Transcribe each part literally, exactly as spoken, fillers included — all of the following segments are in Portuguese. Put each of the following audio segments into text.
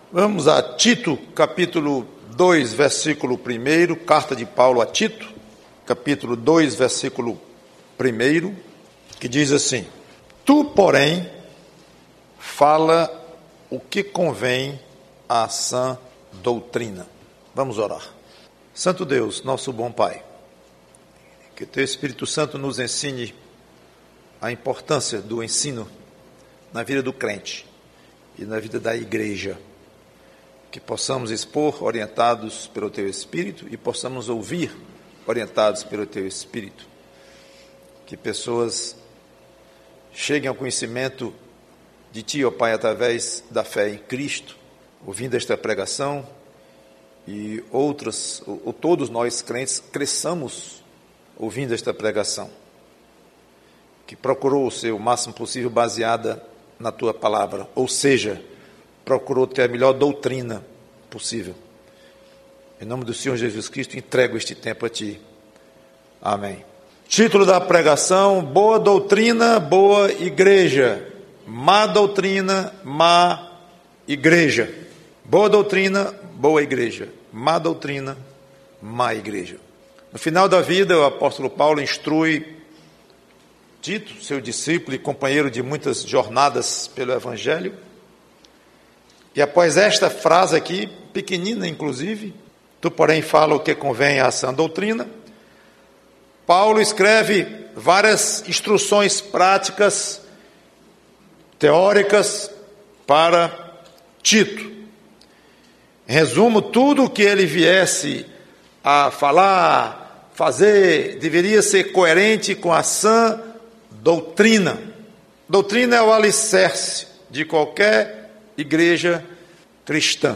Vamos a Tito, capítulo dois, versículo um, carta de Paulo a Tito, capítulo dois, versículo um, que diz assim: Tu, porém, fala o que convém à sã doutrina. Vamos orar. Santo Deus, nosso bom Pai, que Teu Espírito Santo nos ensine a importância do ensino na vida do crente e na vida da igreja, que possamos expor orientados pelo Teu Espírito e possamos ouvir orientados pelo Teu Espírito, que pessoas cheguem ao conhecimento de Ti, ó Pai, através da fé em Cristo, ouvindo esta pregação, e outras, ou, ou todos nós crentes, cresçamos ouvindo esta pregação, que procurou ser o máximo possível baseada na Tua palavra, ou seja, procurou ter a melhor doutrina possível. Em nome do Senhor Jesus Cristo, entrego este tempo a Ti. Amém. Título da pregação: Boa doutrina, boa igreja. Má doutrina, má igreja. Boa doutrina, boa igreja. Má doutrina, má igreja. No final da vida, o apóstolo Paulo instrui Tito, seu discípulo e companheiro de muitas jornadas pelo Evangelho. E após esta frase aqui, pequenina inclusive, tu porém fala o que convém à sã doutrina, Paulo escreve várias instruções práticas, teóricas para Tito. Em resumo, tudo o que ele viesse a falar, fazer, deveria ser coerente com a sã doutrina. Doutrina é o alicerce de qualquer igreja cristã,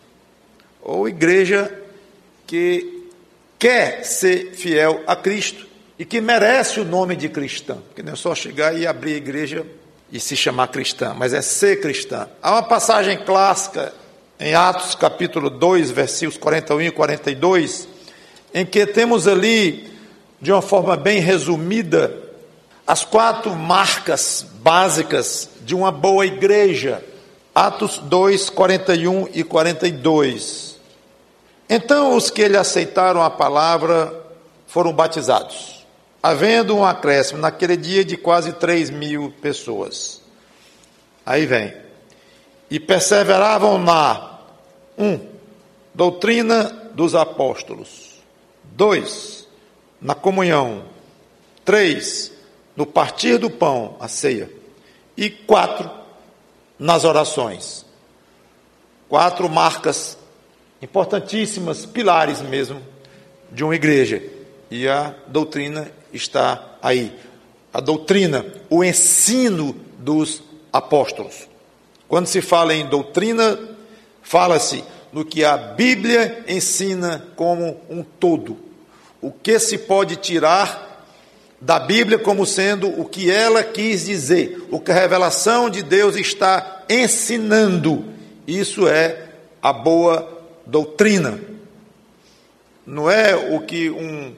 ou igreja que quer ser fiel a Cristo e que merece o nome de cristã, porque não é só chegar e abrir a igreja e se chamar cristã, mas é ser cristã. Há uma passagem clássica em Atos capítulo dois, versículos quarenta e um e quarenta e dois, em que temos ali, de uma forma bem resumida, as quatro marcas básicas de uma boa igreja. Atos dois, quarenta e um e quarenta e dois. Então os que lhe aceitaram a palavra foram batizados, havendo um acréscimo naquele dia de quase três mil pessoas. Aí vem. E perseveravam na um, doutrina dos apóstolos. dois, na comunhão. três, no partir do pão, a ceia. E quatro, nas orações. Quatro marcas importantíssimas, pilares mesmo, de uma igreja. E a doutrina está aí. A doutrina, o ensino dos apóstolos. Quando se fala em doutrina, fala-se no que a Bíblia ensina como um todo. O que se pode tirar da Bíblia como sendo o que ela quis dizer, o que a revelação de Deus está ensinando. Isso é a boa doutrina. Não é o que um,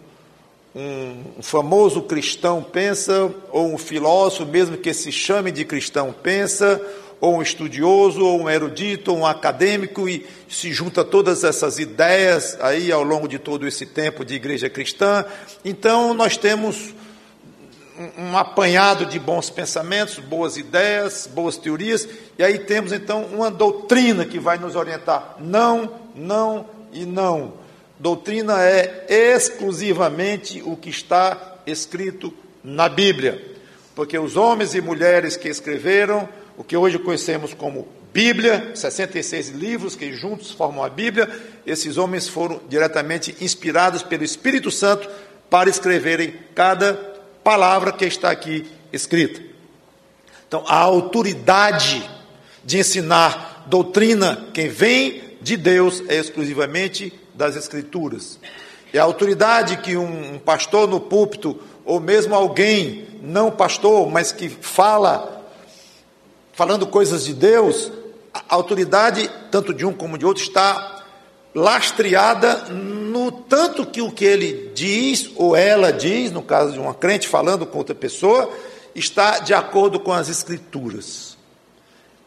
um famoso cristão pensa, ou um filósofo, mesmo que se chame de cristão, pensa, ou um estudioso, ou um erudito, ou um acadêmico, e se junta todas essas ideias aí ao longo de todo esse tempo de igreja cristã. Então nós temos um apanhado de bons pensamentos, boas ideias, boas teorias, e aí temos então uma doutrina que vai nos orientar. Não, não e não. Doutrina é exclusivamente o que está escrito na Bíblia, porque os homens e mulheres que escreveram o que hoje conhecemos como Bíblia, sessenta e seis livros que juntos formam a Bíblia, esses homens foram diretamente inspirados pelo Espírito Santo para escreverem cada palavra que está aqui escrita. Então, a autoridade de ensinar doutrina, quem vem de Deus, é exclusivamente das Escrituras. E a autoridade que um pastor no púlpito, ou mesmo alguém, não pastor, mas que fala, falando coisas de Deus, a autoridade, tanto de um como de outro, está lastreada no tanto que o que ele diz, ou ela diz, no caso de uma crente falando com outra pessoa, está de acordo com as Escrituras.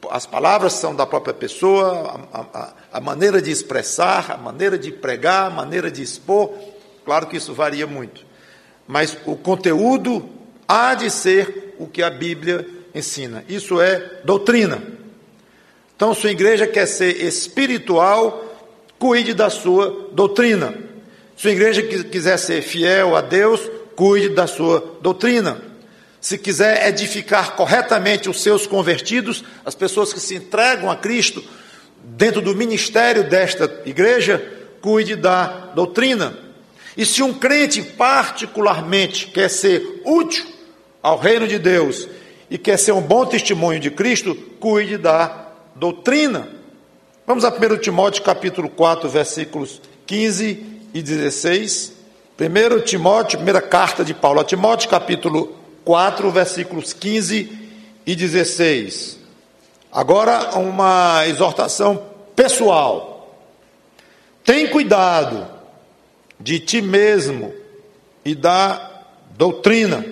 as palavras são da própria pessoa, a, a, a maneira de expressar, a maneira de pregar, a maneira de expor, claro que isso varia muito. Mas o conteúdo há de ser o que a Bíblia ensina. Isso é doutrina. Então, sua igreja quer ser espiritual, cuide da sua doutrina. Se a igreja quiser ser fiel a Deus, cuide da sua doutrina. Se quiser edificar corretamente os seus convertidos, as pessoas que se entregam a Cristo, dentro do ministério desta igreja, cuide da doutrina. E se um crente particularmente quer ser útil ao reino de Deus e quer ser um bom testemunho de Cristo, cuide da doutrina. Vamos a primeiro Timóteo capítulo quatro, versículos quinze e dezesseis. primeiro Timóteo, primeira carta de Paulo a Timóteo, capítulo quatro, versículos quinze e dezesseis. Agora uma exortação pessoal. Tem cuidado de ti mesmo e da doutrina,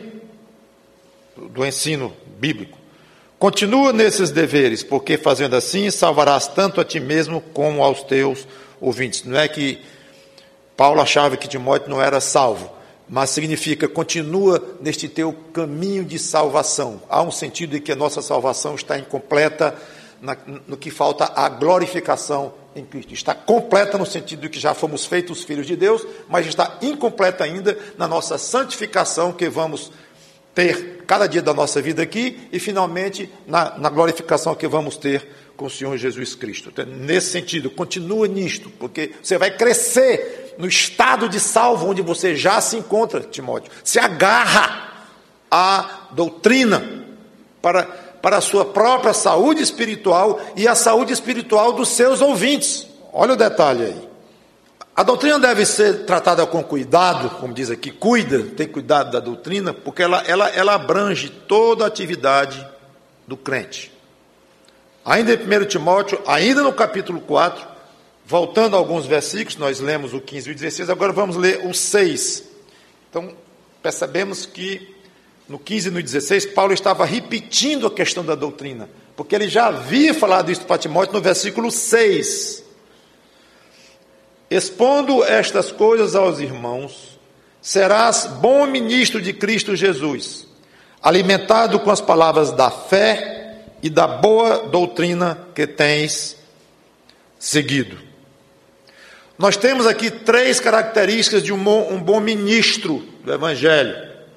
do ensino bíblico. Continua nesses deveres, porque fazendo assim salvarás tanto a ti mesmo como aos teus ouvintes. Não é que Paulo achava que Timóteo não era salvo, mas significa, continua neste teu caminho de salvação. Há um sentido em que a nossa salvação está incompleta, na, no que falta a glorificação em Cristo. Está completa no sentido de que já fomos feitos filhos de Deus, mas está incompleta ainda na nossa santificação, que vamos ter cada dia da nossa vida aqui, e finalmente na, na glorificação que vamos ter com o Senhor Jesus Cristo. Então, nesse sentido, continua nisto, porque você vai crescer no estado de salvo onde você já se encontra, Timóteo. Se agarra à doutrina para, para a sua própria saúde espiritual e a saúde espiritual dos seus ouvintes. Olha o detalhe aí. A doutrina deve ser tratada com cuidado, como diz aqui, cuida, tem cuidado da doutrina, porque ela, ela, ela abrange toda a atividade do crente. Ainda em primeiro Timóteo, ainda no capítulo quatro, voltando a alguns versículos, nós lemos o quinze e o dezesseis, agora vamos ler o seis. Então, percebemos que no quinze e no dezesseis, Paulo estava repetindo a questão da doutrina, porque ele já havia falado isso para Timóteo no versículo seis. Expondo estas coisas aos irmãos, serás bom ministro de Cristo Jesus, alimentado com as palavras da fé e da boa doutrina que tens seguido. Nós temos aqui três características de um bom, um bom ministro do Evangelho.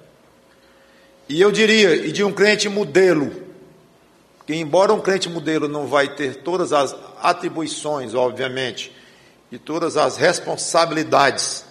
E eu diria, e de um crente modelo, que embora um crente modelo não vai ter todas as atribuições, obviamente, e todas as responsabilidades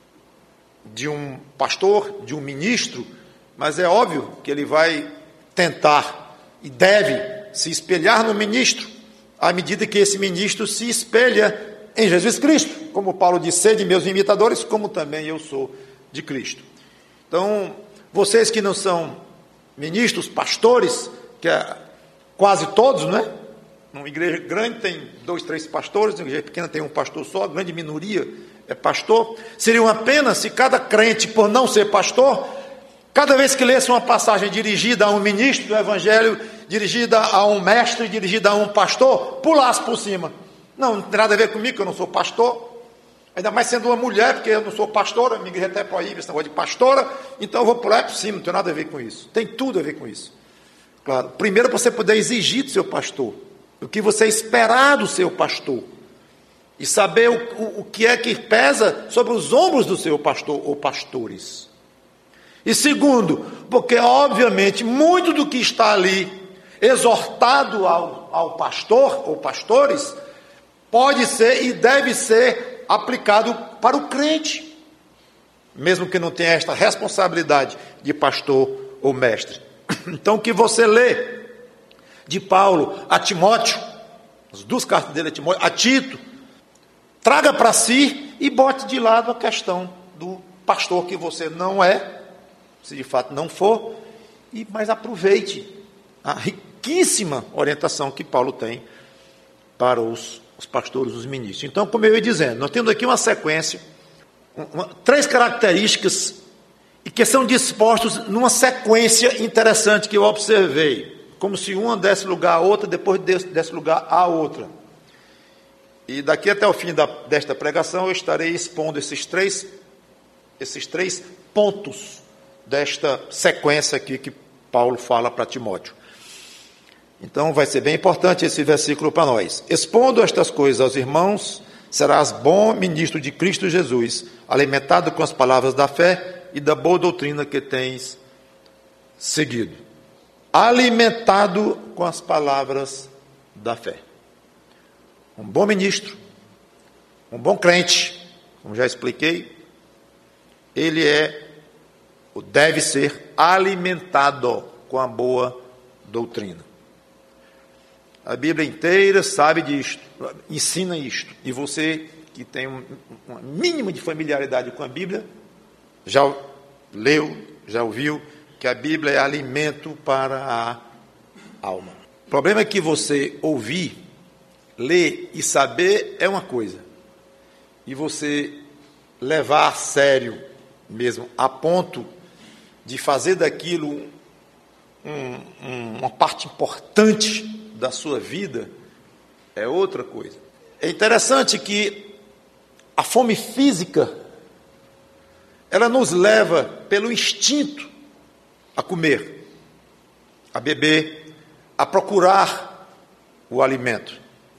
de um pastor, de um ministro, mas é óbvio que ele vai tentar e deve se espelhar no ministro, à medida que esse ministro se espelha em Jesus Cristo, como Paulo disse, sede meus imitadores, como também eu sou de Cristo. Então, vocês que não são ministros, pastores, que é quase todos, né? Numa igreja grande tem dois, três pastores, numa igreja pequena tem um pastor só, a grande minoria é pastor. Seria uma pena se cada crente, por não ser pastor, cada vez que lesse uma passagem dirigida a um ministro do Evangelho, dirigida a um mestre, dirigida a um pastor, pulasse por cima. Não, não tem nada a ver comigo, que eu não sou pastor. Ainda mais sendo uma mulher, porque eu não sou pastora, a minha igreja até proíbe esse negócio de pastora, então eu vou pular por cima, não tem nada a ver com isso. Tem tudo a ver com isso. Claro, primeiro para você poder exigir do seu pastor, o que você esperar do seu pastor, e saber o, o, o que é que pesa sobre os ombros do seu pastor ou pastores. E segundo, porque obviamente muito do que está ali exortado ao, ao pastor ou pastores pode ser e deve ser aplicado para o crente, mesmo que não tenha esta responsabilidade de pastor ou mestre. Então, o que você lê de Paulo a Timóteo, as duas cartas dele a Timóteo, a Tito, traga para si e bote de lado a questão do pastor que você não é, se de fato não for, e mas aproveite a riquíssima orientação que Paulo tem para os, os pastores, os ministros. Então, como eu ia dizendo, nós temos aqui uma sequência, uma, três características, e que são dispostos numa sequência interessante que eu observei. como se uma desse lugar a outra, depois desse lugar a outra. E daqui até o fim da, desta pregação, eu estarei expondo esses três, esses três pontos desta sequência aqui que Paulo fala para Timóteo. Então vai ser bem importante esse versículo para nós. Expondo estas coisas aos irmãos, serás bom ministro de Cristo Jesus, alimentado com as palavras da fé e da boa doutrina que tens seguido. Alimentado com as palavras da fé. Um bom ministro, um bom crente, como já expliquei, ele é, ou deve ser, alimentado com a boa doutrina. A Bíblia inteira sabe disto, ensina isto. E você que tem um, uma mínima de familiaridade com a Bíblia, já leu, já ouviu que a Bíblia é alimento para a alma. O problema é que você ouvir, ler e saber é uma coisa. E você levar a sério mesmo, a ponto de fazer daquilo um, um, uma parte importante da sua vida, é outra coisa. É interessante que a fome física, ela nos leva pelo instinto a comer, a beber, a procurar o alimento.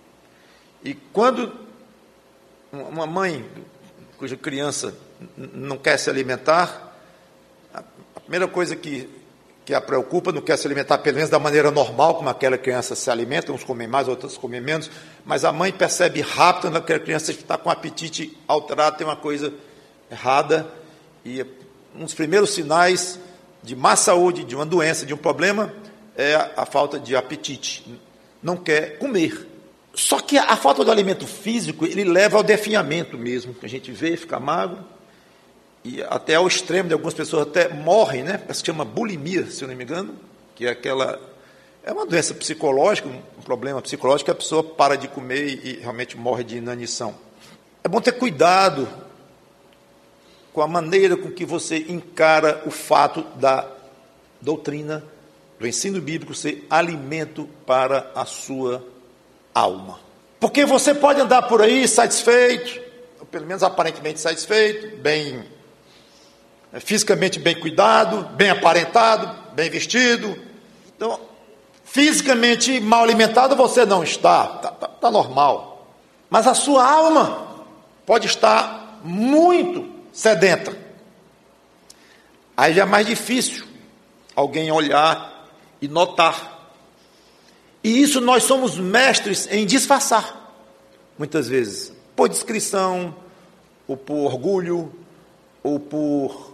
E quando uma mãe cuja criança não quer se alimentar, a primeira coisa que, que a preocupa, não quer se alimentar pelo menos da maneira normal, como aquela criança se alimenta, uns comem mais, outros comem menos, mas a mãe percebe rápido quando aquela criança está com o apetite alterado, tem uma coisa errada, e um dos primeiros sinais de má saúde, de uma doença, de um problema, é a, a falta de apetite, não quer comer. Só que a, a falta do alimento físico, ele leva ao definhamento mesmo, que a gente vê, fica magro, e até ao extremo de algumas pessoas até morrem, né? Parece que chama bulimia, se eu não me engano, que é aquela, é uma doença psicológica, um problema psicológico, que a pessoa para de comer e, e realmente morre de inanição. É bom ter cuidado com a maneira com que você encara o fato da doutrina, do ensino bíblico ser alimento para a sua alma. Porque você pode andar por aí satisfeito, ou pelo menos aparentemente satisfeito, bem, fisicamente bem cuidado, bem aparentado, bem vestido. Então, fisicamente mal alimentado você não está, está, está, está normal. Mas a sua alma pode estar muito sedenta. Aí já é mais difícil alguém olhar e notar. E isso nós somos mestres em disfarçar, muitas vezes, por discrição, ou por orgulho, ou por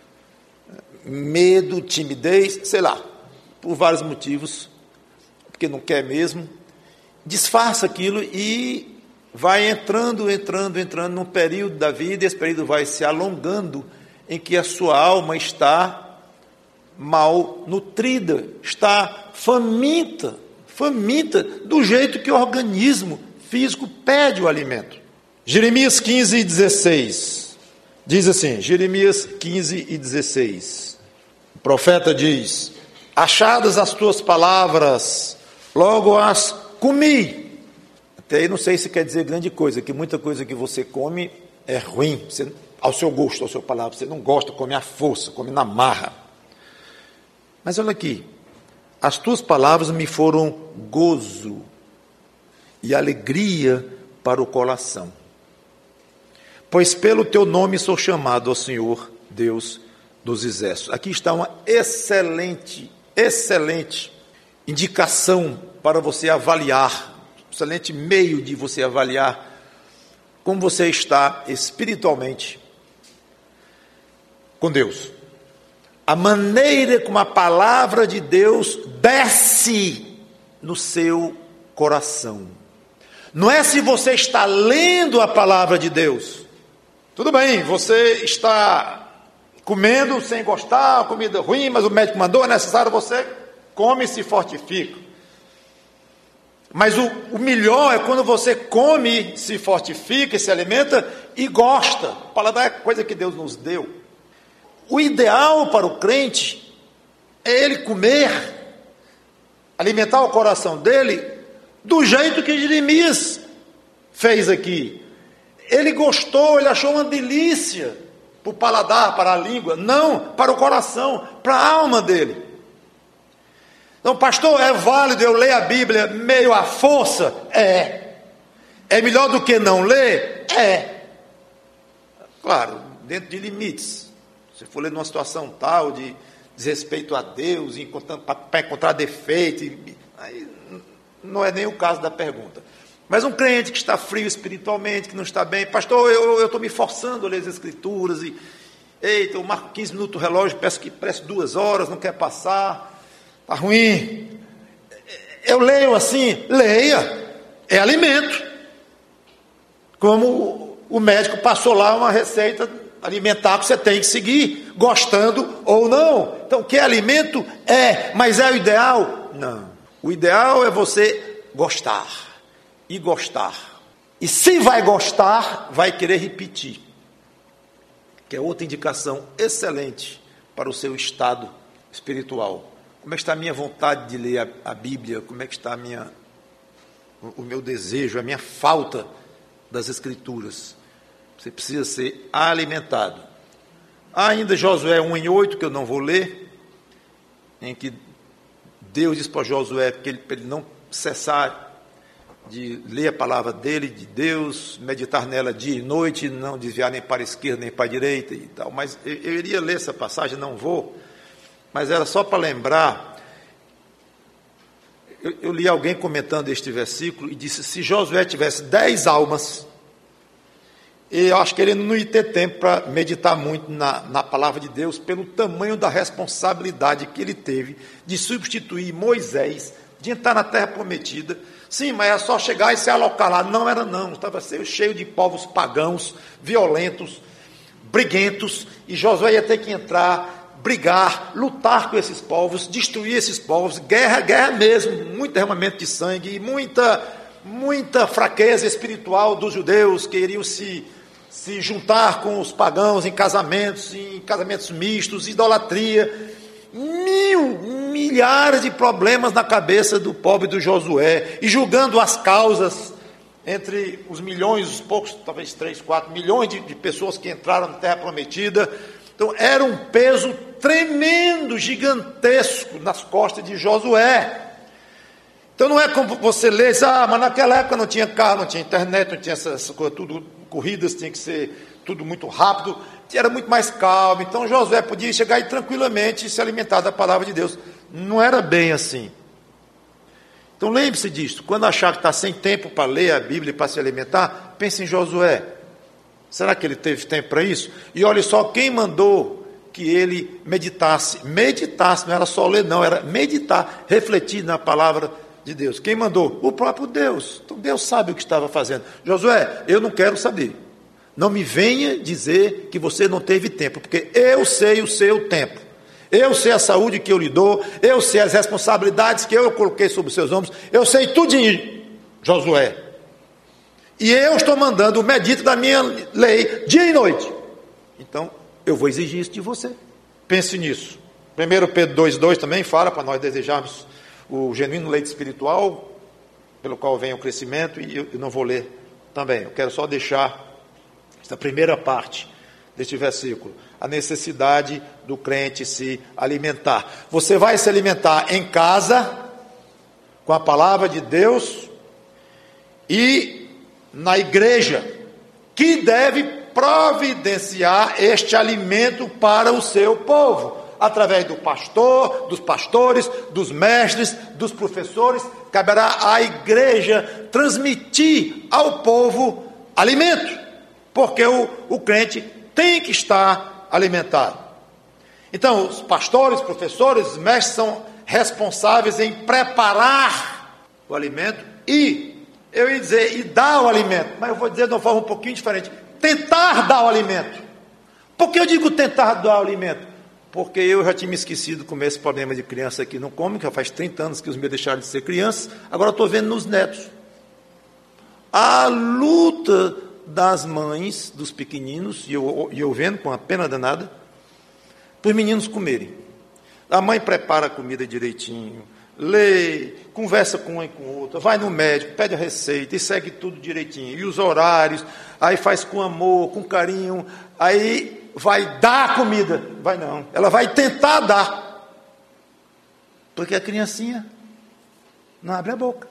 medo, timidez, sei lá, por vários motivos, porque não quer mesmo, disfarça aquilo e vai entrando, entrando, entrando num período da vida, e esse período vai se alongando, em que a sua alma está mal nutrida, está faminta, faminta, do jeito que o organismo físico pede o alimento. Jeremias quinze, dezesseis, diz assim, Jeremias quinze e dezesseis, o profeta diz, achadas as tuas palavras, logo as comi. Até aí não sei se quer dizer grande coisa, que muita coisa que você come é ruim, você, ao seu gosto, ao seu palavra, você não gosta, come à força, come na marra. Mas olha aqui, as tuas palavras me foram gozo e alegria para o coração, pois pelo teu nome sou chamado ao Senhor, Deus dos exércitos. Aqui está uma excelente, excelente indicação para você avaliar, excelente meio de você avaliar como você está espiritualmente com Deus. A maneira como a palavra de Deus desce no seu coração. Não é se você está lendo a palavra de Deus. Tudo bem, você está comendo sem gostar, comida ruim, mas o médico mandou, é necessário, você come e se fortifica. Mas o, o melhor é quando você come, se fortifica, se alimenta e gosta. O paladar é coisa que Deus nos deu. O ideal para o crente é ele comer alimentar o coração dele do jeito que Jeremias fez aqui. Ele gostou, ele achou uma delícia para o paladar, para a língua, não para o coração, para a alma dele. Então, pastor, é válido eu ler a Bíblia meio à força? É. É melhor do que não ler? É. Claro, dentro de limites. Se for ler numa situação tal de desrespeito a Deus, para encontrar defeito, aí não é nem o caso da pergunta. Mas um crente que está frio espiritualmente, que não está bem, pastor, eu estou me forçando a ler as Escrituras, e, eita, eu marco quinze minutos o relógio, peço que preste duas horas, não quer passar, está ruim. Eu leio assim, leia, é alimento. Como o médico passou lá uma receita alimentar que você tem que seguir, gostando ou não. Então, que é alimento? É, mas é o ideal? Não. O ideal é você gostar. E gostar. E se vai gostar, vai querer repetir. Que é outra indicação excelente para o seu estado espiritual. Como é que está a minha vontade de ler a, a Bíblia? Como é que está a minha, o, o meu desejo, a minha falta das Escrituras? Você precisa ser alimentado. Há ainda Josué um em oito, que eu não vou ler, em que Deus diz para Josué que ele, para ele não cessar de ler a palavra dele, de Deus, meditar nela dia e noite, não desviar nem para a esquerda nem para a direita e tal. Mas eu, eu iria ler essa passagem, não vou, mas era só para lembrar. Eu, eu li alguém comentando este versículo e disse: se Josué tivesse dez almas, eu acho que ele não ia ter tempo para meditar muito na, na palavra de Deus, pelo tamanho da responsabilidade que ele teve de substituir Moisés, de entrar na terra prometida. Sim, mas era só chegar e se alocar lá. Não era não, estava cheio de povos pagãos, violentos, briguentos, e Josué ia ter que entrar, brigar, lutar com esses povos, destruir esses povos, guerra, guerra mesmo, muito derramamento de sangue, e muita, muita fraqueza espiritual dos judeus que iriam se, se juntar com os pagãos em casamentos, em casamentos mistos, idolatria, mil, milhares de problemas na cabeça do pobre do Josué, e julgando as causas entre os milhões, os poucos, talvez três, quatro milhões de, de pessoas que entraram na terra prometida. Então era um peso tremendo, gigantesco nas costas de Josué. Então não é como você lê, ah, mas naquela época não tinha carro, não tinha internet, não tinha essa, essa coisa, tudo, corridas tinha que ser tudo muito rápido, era muito mais calmo. Então Josué podia chegar aí tranquilamente e se alimentar da palavra de Deus. Não era bem assim. Então lembre-se disso, quando achar que está sem tempo para ler a Bíblia e para se alimentar, pense em Josué. Será que ele teve tempo para isso? E olhe só quem mandou que ele meditasse. Meditasse, não era só ler não, era meditar, refletir na palavra de Deus. Quem mandou? O próprio Deus. Então Deus sabe o que estava fazendo. Josué, eu não quero saber. Não me venha dizer que você não teve tempo, porque eu sei o seu tempo. Eu sei a saúde que eu lhe dou, eu sei as responsabilidades que eu coloquei sobre os seus ombros, eu sei tudinho, Josué. E eu estou mandando o medito da minha lei dia e noite. Então, eu vou exigir isso de você. Pense nisso. primeiro Pedro dois, dois também fala para nós desejarmos o genuíno leite espiritual, pelo qual vem o crescimento, e eu não vou ler também. Eu quero só deixar esta primeira parte deste versículo, a necessidade do crente se alimentar. Você vai se alimentar em casa, com a palavra de Deus, e na igreja, que deve providenciar este alimento para o seu povo, através do pastor, dos pastores, dos mestres, dos professores. Caberá à igreja transmitir ao povo alimento, porque o, o crente tem que estar alimentado. Então, os pastores, professores, mestres são responsáveis em preparar o alimento e, eu ia dizer, e dar o alimento, mas eu vou dizer de uma forma um pouquinho diferente, tentar dar o alimento. Por que eu digo tentar dar o alimento? Porque eu já tinha me esquecido com esse problema de criança que não come, que já faz trinta anos que os meus deixaram de ser crianças, agora estou vendo nos netos. A luta das mães, dos pequeninos, e eu, eu vendo com a pena danada, para os meninos comerem. A mãe prepara a comida direitinho, lê, conversa com um e com o outro, vai no médico, pede a receita e segue tudo direitinho. E os horários, aí faz com amor, com carinho, aí vai dar a comida. Vai não, ela vai tentar dar. Porque a criancinha não abre a boca.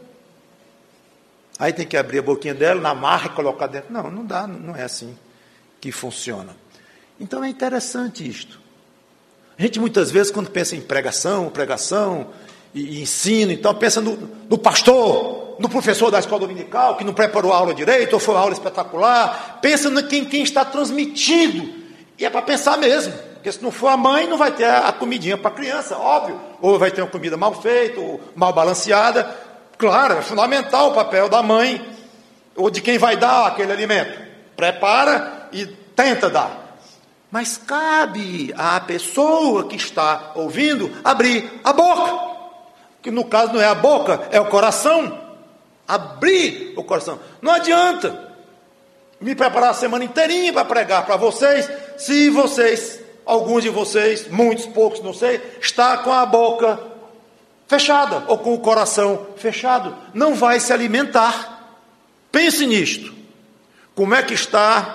Aí tem que abrir a boquinha dela, na marra e colocar dentro. Não, não dá, não é assim que funciona. Então é interessante isto. A gente muitas vezes, quando pensa em pregação, pregação e, e ensino, então pensa no, no pastor, no professor da escola dominical, que não preparou a aula direito, ou foi uma aula espetacular. Pensa em quem, quem está transmitindo. E é para pensar mesmo. Porque se não for a mãe, não vai ter a, a comidinha para a criança, óbvio. Ou vai ter uma comida mal feita, ou mal balanceada. Claro, é fundamental o papel da mãe, ou de quem vai dar aquele alimento. Prepara e tenta dar. Mas cabe à pessoa que está ouvindo abrir a boca. Que no caso não é a boca, é o coração. Abrir o coração. Não adianta me preparar a semana inteirinha para pregar para vocês, se vocês, alguns de vocês, muitos, poucos, não sei, está com a boca fechada ou com o coração fechado. Não vai se alimentar. Pense nisto. Como é que está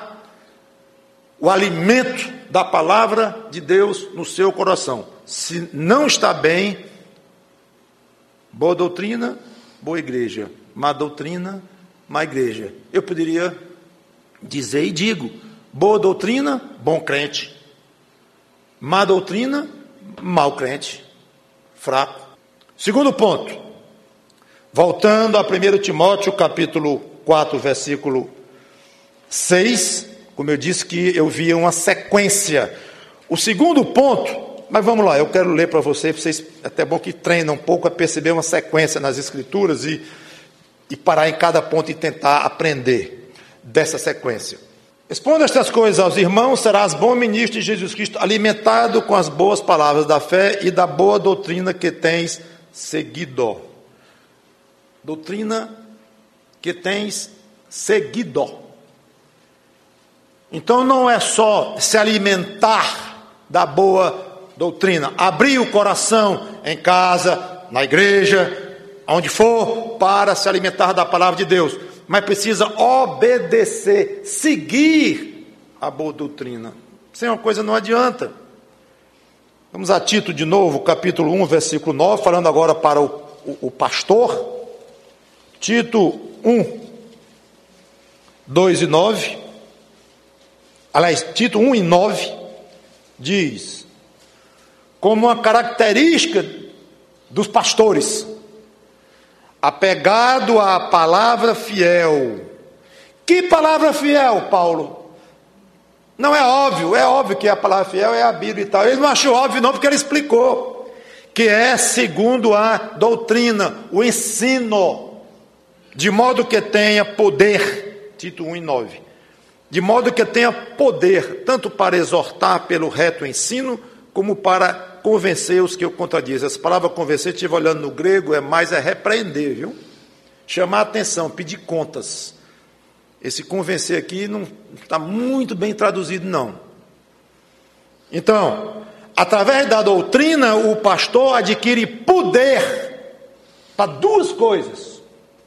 o alimento da palavra de Deus no seu coração? Se não está bem, boa doutrina, boa igreja. Má doutrina, má igreja. Eu poderia dizer e digo: boa doutrina, bom crente. Má doutrina, mau crente, fraco. Segundo ponto, voltando a primeiro Timóteo, capítulo quatro, versículo seis, como eu disse que eu via uma sequência. O segundo ponto, mas vamos lá, eu quero ler para vocês, vocês, é até bom que treinam um pouco a perceber uma sequência nas Escrituras e, e parar em cada ponto e tentar aprender dessa sequência. Expondo estas coisas aos irmãos, serás bom ministro de Jesus Cristo, alimentado com as boas palavras da fé e da boa doutrina que tens seguido. Doutrina que tens seguido. Então não é só se alimentar da boa doutrina, abrir o coração em casa, na igreja, onde for, para se alimentar da palavra de Deus, mas precisa obedecer, seguir a boa doutrina. Sem uma coisa não adianta. Vamos a Tito de novo, capítulo um, versículo nove, falando agora para o, o, o pastor. Tito um, dois e nove. Aliás, Tito um e nove diz, como uma característica dos pastores, apegado à palavra fiel. Que palavra fiel, Paulo? Não é óbvio, é óbvio que a palavra fiel é a Bíblia e tal. Ele não achou óbvio não, porque ele explicou, que é segundo a doutrina, o ensino, de modo que tenha poder. Tito um e nove. De modo que tenha poder, tanto para exortar pelo reto ensino, como para convencer os que o contradizem. Essa palavra convencer, estive olhando no grego, é mais é repreender, viu? Chamar a atenção, pedir contas. Esse convencer aqui não está muito bem traduzido, não. Então, através da doutrina, o pastor adquire poder para duas coisas.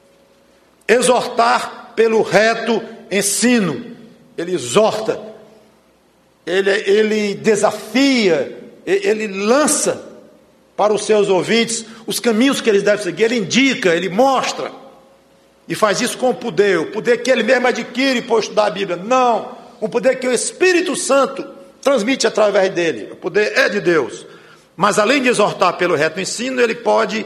Exortar pelo reto ensino. Ele exorta, ele, ele desafia, ele lança para os seus ouvintes os caminhos que eles devem seguir, ele indica, ele mostra, e faz isso com o poder, o poder que ele mesmo adquire por estudar a Bíblia. Não, um poder que o Espírito Santo transmite através dele. O poder é de Deus, mas além de exortar pelo reto ensino, ele pode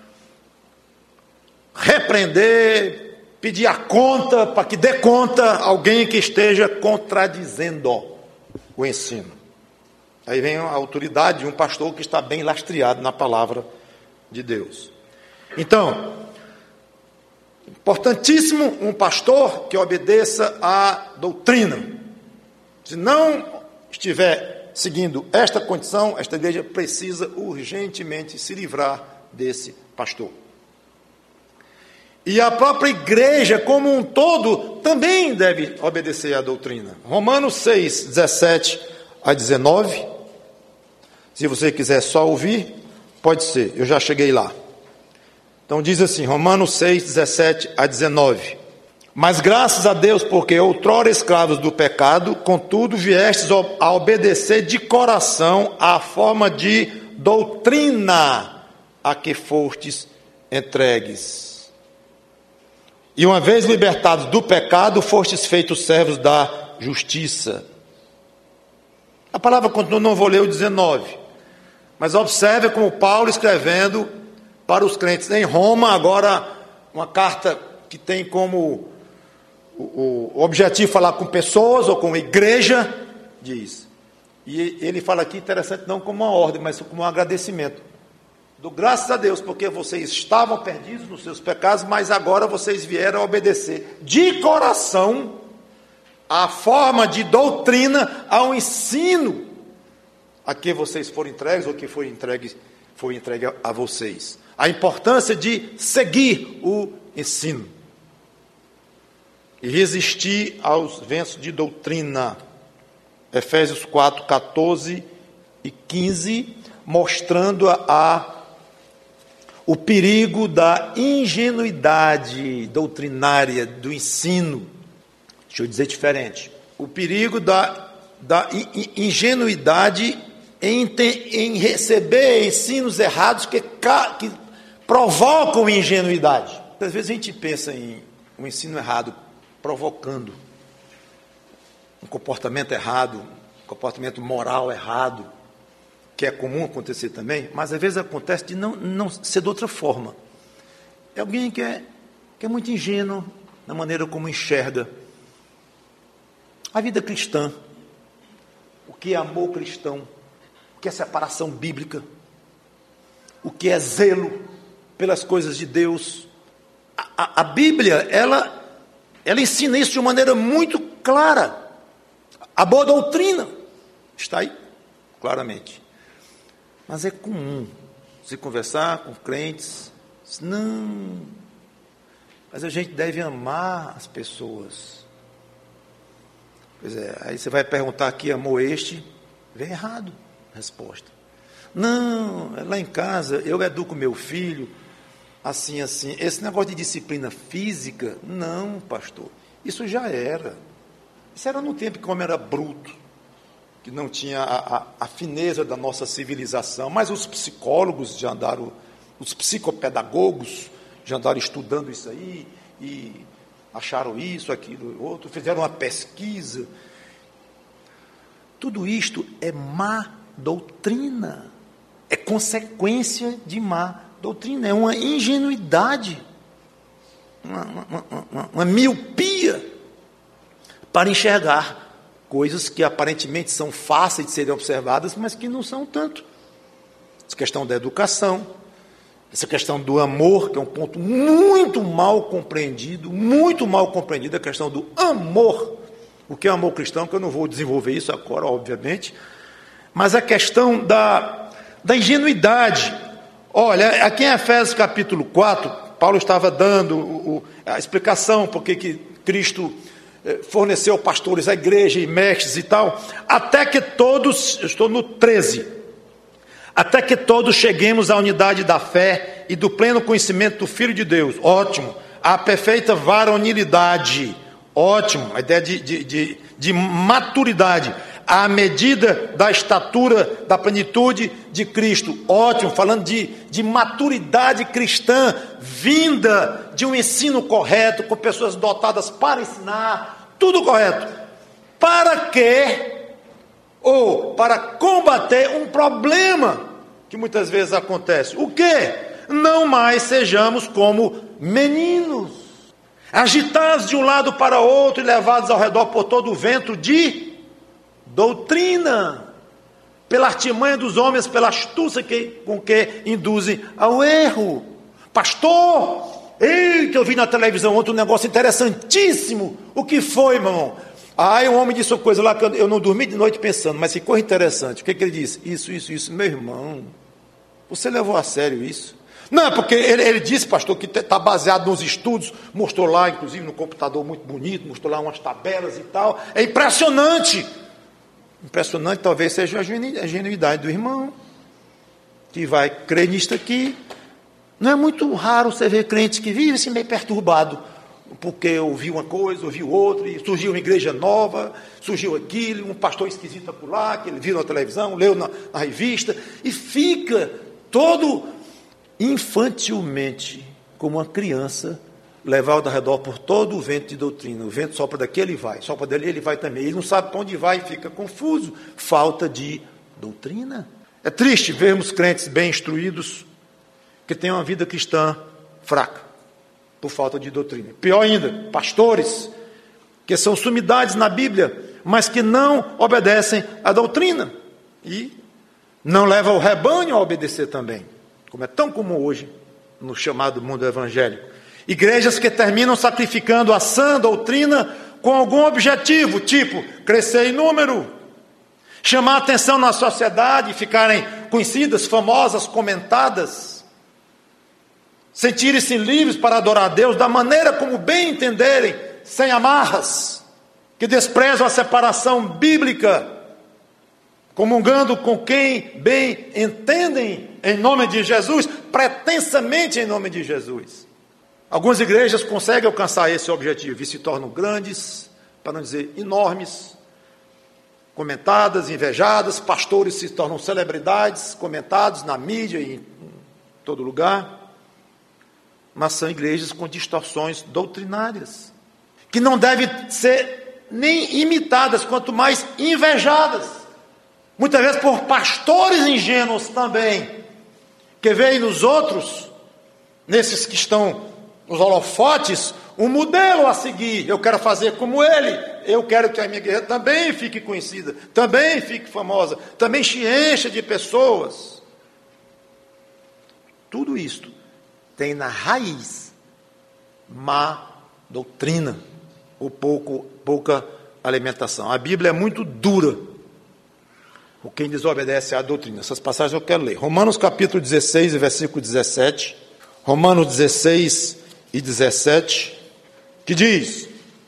repreender, pedir a conta, para que dê conta alguém que esteja contradizendo o ensino. Aí vem a autoridade de um pastor que está bem lastreado na palavra de Deus. Então, importantíssimo um pastor que obedeça à doutrina. Se não estiver seguindo esta condição, esta igreja precisa urgentemente se livrar desse pastor. E a própria igreja como um todo também deve obedecer à doutrina. Romanos seis, dezessete a dezenove. Se você quiser só ouvir, pode ser, eu já cheguei lá. Então diz assim, Romanos seis, dezessete a dezenove. Mas graças a Deus, porque outrora escravos do pecado, contudo viestes a obedecer de coração à forma de doutrina a que fostes entregues. E uma vez libertados do pecado, fostes feitos servos da justiça. A palavra continua, não vou ler o dezenove. Mas observe como Paulo escrevendo para os crentes em Roma, agora uma carta que tem como o, o objetivo falar com pessoas ou com igreja, diz. E ele fala aqui, interessante, não como uma ordem, mas como um agradecimento. Do graças a Deus, porque vocês estavam perdidos nos seus pecados, mas agora vocês vieram a obedecer de coração a forma de doutrina, ao ensino a que vocês foram entregues, ou que foi entregue, foi entregue a, a vocês. A importância de seguir o ensino e resistir aos ventos de doutrina. Efésios quatro, quatorze e quinze, mostrando a, a, o perigo da ingenuidade doutrinária do ensino. Deixa eu dizer diferente. O perigo da, da ingenuidade em, em receber ensinos errados que, que provocam ingenuidade. Às vezes a gente pensa em um ensino errado provocando um comportamento errado, um comportamento moral errado, que é comum acontecer também, mas às vezes acontece de não, não ser de outra forma. É alguém que é, que é muito ingênuo na maneira como enxerga a vida cristã, o que é amor cristão, o que é separação bíblica, o que é zelo pelas coisas de Deus. A, a, a Bíblia, ela, ela ensina isso de uma maneira muito clara. A boa doutrina está aí, claramente. Mas é comum se conversar com crentes, não, mas a gente deve amar as pessoas. Pois é, aí você vai perguntar aqui, amor este? Vem errado a resposta. Não, lá em casa eu educo meu filho assim, assim. Esse negócio de disciplina física, não, pastor, isso já era. Isso era no tempo que o homem era bruto, que não tinha a, a, a fineza da nossa civilização, mas os psicólogos já andaram, os psicopedagogos já andaram estudando isso aí, e acharam isso, aquilo, outro, fizeram uma pesquisa. Tudo isto é má doutrina, é consequência de má doutrina, é uma ingenuidade, uma, uma, uma, uma miopia para enxergar coisas que aparentemente são fáceis de serem observadas, mas que não são tanto. Essa questão da educação, essa questão do amor, que é um ponto muito mal compreendido, muito mal compreendido, a questão do amor. O que é amor cristão, que eu não vou desenvolver isso agora, obviamente, mas a questão da, da ingenuidade. Olha, aqui em Efésios capítulo quatro, Paulo estava dando o, o, a explicação porque que Cristo forneceu pastores à igreja e mestres e tal, até que todos, eu estou no treze, até que todos cheguemos à unidade da fé e do pleno conhecimento do Filho de Deus, ótimo, à perfeita varonilidade, ótimo, a ideia de, de, de, de maturidade, à medida da estatura, da plenitude de Cristo, ótimo, falando de, de maturidade cristã, vinda de um ensino correto, com pessoas dotadas para ensinar, tudo correto, para que, ou para combater um problema que muitas vezes acontece, o quê? Não mais sejamos como meninos, agitados de um lado para outro e levados ao redor por todo o vento de doutrina, pela artimanha dos homens, pela astúcia que, com que induzem ao erro. Pastor, eita, eu vi na televisão ontem um negócio interessantíssimo. O que foi, meu irmão? Ah, um homem disse uma coisa lá que eu, eu não dormi de noite pensando, mas que coisa interessante. O que, que ele disse? Isso, isso, isso. Meu irmão, você levou a sério isso? Não, porque ele, ele disse, pastor, que está baseado nos estudos, mostrou lá, inclusive no computador muito bonito, mostrou lá umas tabelas e tal. É impressionante. Impressionante talvez seja a genuidade do irmão, que vai crer nisto aqui, Não é muito raro você ver crente que vive assim meio perturbado, porque ouviu uma coisa, ouviu outra, e surgiu uma igreja nova, surgiu aquilo, um pastor esquisito por lá, que ele viu na televisão, leu na, na revista, e fica todo infantilmente, como uma criança, levado ao redor por todo o vento de doutrina. O vento sopra daqui, ele vai, sopra dali, ele vai também. Ele não sabe para onde vai, fica confuso. Falta de doutrina. É triste vermos crentes bem instruídos que têm uma vida cristã fraca, por falta de doutrina. Pior ainda, pastores que são sumidades na Bíblia, mas que não obedecem à doutrina e não levam o rebanho a obedecer também, como é tão comum hoje no chamado mundo evangélico. Igrejas que terminam sacrificando a sã doutrina com algum objetivo, tipo crescer em número, chamar atenção na sociedade, ficarem conhecidas, famosas, comentadas, sentirem-se livres para adorar a Deus da maneira como bem entenderem, sem amarras, que desprezam a separação bíblica, comungando com quem bem entendem em nome de Jesus, pretensamente em nome de Jesus. Algumas igrejas conseguem alcançar esse objetivo e se tornam grandes, para não dizer enormes, comentadas, invejadas, pastores se tornam celebridades, comentados na mídia e em todo lugar, mas são igrejas com distorções doutrinárias, que não devem ser nem imitadas, quanto mais invejadas, muitas vezes por pastores ingênuos também, que veem nos outros, nesses que estão nos holofotes, um modelo a seguir. Eu quero fazer como ele, eu quero que a minha igreja também fique conhecida, também fique famosa, também se encha de pessoas. Tudo isto tem na raiz má doutrina, ou pouco, pouca alimentação. A Bíblia é muito dura por quem desobedece à doutrina. Essas passagens eu quero ler. Romanos capítulo dezesseis, versículo dezessete. Romanos dezesseis e dezessete, que diz: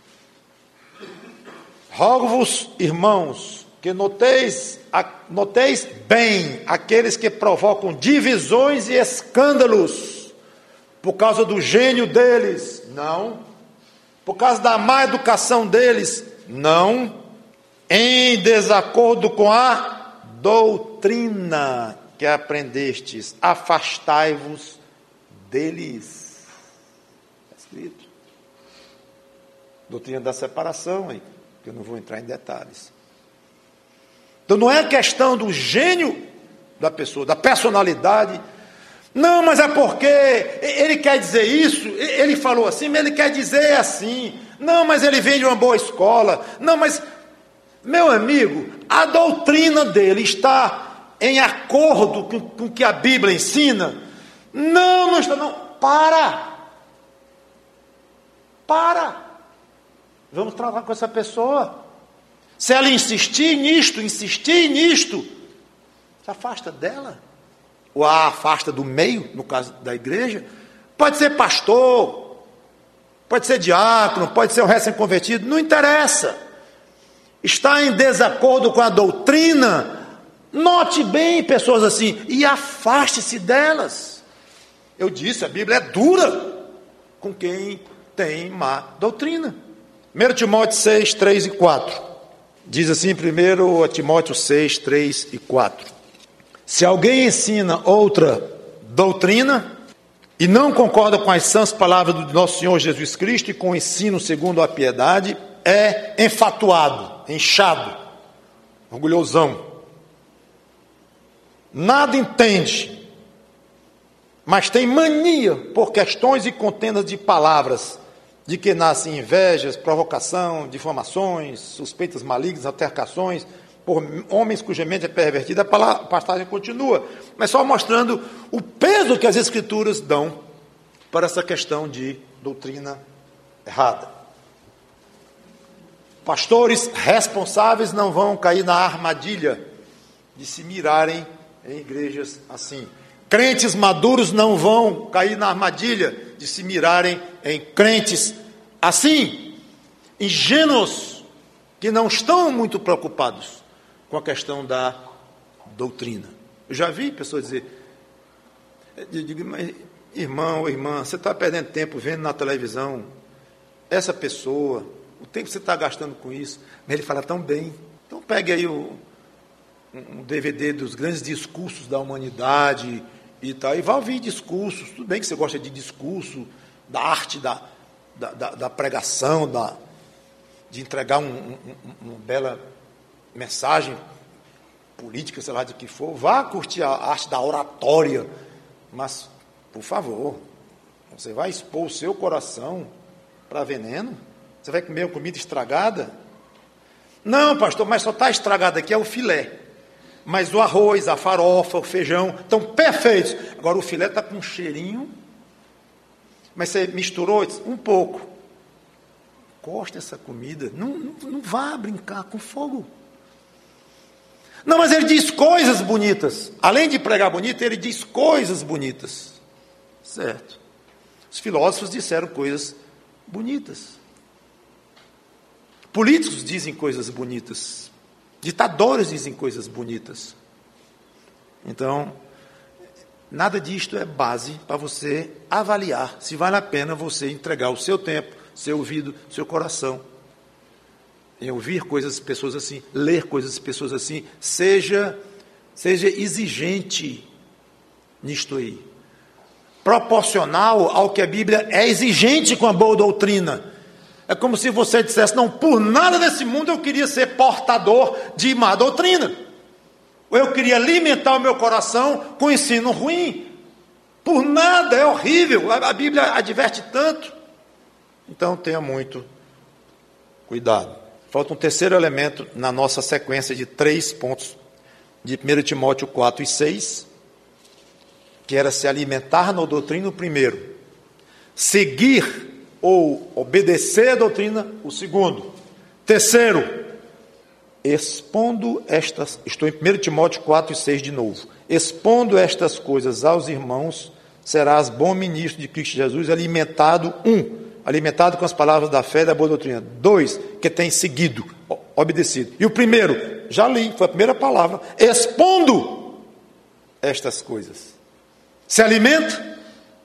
rogo-vos, irmãos, que noteis, noteis bem aqueles que provocam divisões e escândalos por causa do gênio deles, não, por causa da má educação deles, não, em desacordo com a doutrina que aprendestes, afastai-vos deles. Escrito. Doutrina da separação, aí, que eu não vou entrar em detalhes. Então não é questão do gênio da pessoa, da personalidade. Não, mas é porque ele quer dizer isso, ele falou assim, mas ele quer dizer assim. Não, mas ele vem de uma boa escola. Não, mas, meu amigo, a doutrina dele está em acordo com, com o que a Bíblia ensina? Não, não está, não. Para! Para! Vamos tratar com essa pessoa. Se ela insistir nisto, insistir nisto, se afasta dela. Ou a afasta do meio, no caso da igreja. Pode ser pastor, pode ser diácono, pode ser um recém-convertido, não interessa. Está em desacordo com a doutrina, note bem pessoas assim, e afaste-se delas. Eu disse, a Bíblia é dura com quem tem má doutrina. primeiro Timóteo seis, três e quatro. Diz assim, primeiro Timóteo seis, três e quatro. Se alguém ensina outra doutrina e não concorda com as sãs palavras do nosso Senhor Jesus Cristo e com o ensino segundo a piedade, é enfatuado, inchado, orgulhosão. Nada entende, mas tem mania por questões e contendas de palavras, de que nascem invejas, provocação, difamações, suspeitas malignas, altercações, por homens cuja mente é pervertida. A passagem continua, mas só mostrando o peso que as Escrituras dão para essa questão de doutrina errada. Pastores responsáveis não vão cair na armadilha de se mirarem em igrejas assim. Crentes maduros não vão cair na armadilha de se mirarem em crentes assim, ingênuos, que não estão muito preocupados com a questão da doutrina. Eu já vi pessoas dizer, eu digo, mas Irmão ou irmã, você está perdendo tempo vendo na televisão essa pessoa, o tempo que você está gastando com isso, mas ele fala tão bem. Então pegue aí o, um D V D dos grandes discursos da humanidade e tal, e vá ouvir discursos. Tudo bem que você gosta de discurso, da arte da, da, da, da pregação, da, de entregar um, um, uma bela mensagem política, sei lá de que for. Vá curtir a arte da oratória, mas, por favor, você vai expor o seu coração para veneno? Você vai comer uma comida estragada? Não, pastor, mas só está estragado aqui é o filé. Mas o arroz, a farofa, o feijão estão perfeitos. Agora o filé está com um cheirinho, mas você misturou um pouco. Gosta dessa comida, não, não, não vá brincar com fogo. Não, mas ele diz coisas bonitas. Além de pregar bonito, ele diz coisas bonitas. Certo. Os filósofos disseram coisas bonitas. Políticos dizem coisas bonitas. Ditadores dizem coisas bonitas. Então, nada disto é base para você avaliar se vale a pena você entregar o seu tempo, seu ouvido, seu coração em ouvir coisas de pessoas assim, ler coisas de pessoas assim. Seja, seja exigente nisto aí. Proporcional ao que a Bíblia é exigente com a boa doutrina. É como se você dissesse, não, por nada desse mundo eu queria ser portador de má doutrina. Ou eu queria alimentar o meu coração com ensino ruim. Por nada, é horrível. A Bíblia adverte tanto. Então tenha muito cuidado. Falta um terceiro elemento na nossa sequência de três pontos de primeiro Timóteo quatro e seis, que era se alimentar na doutrina, o primeiro. Seguir ou obedecer a doutrina, o segundo. Terceiro, expondo estas, estou em primeiro Timóteo quatro e seis de novo, expondo estas coisas aos irmãos, serás bom ministro de Cristo Jesus, alimentado, um, alimentado com as palavras da fé e da boa doutrina. Dois, que tem seguido, obedecido. E o primeiro, já li, foi a primeira palavra, expondo estas coisas. Se alimenta,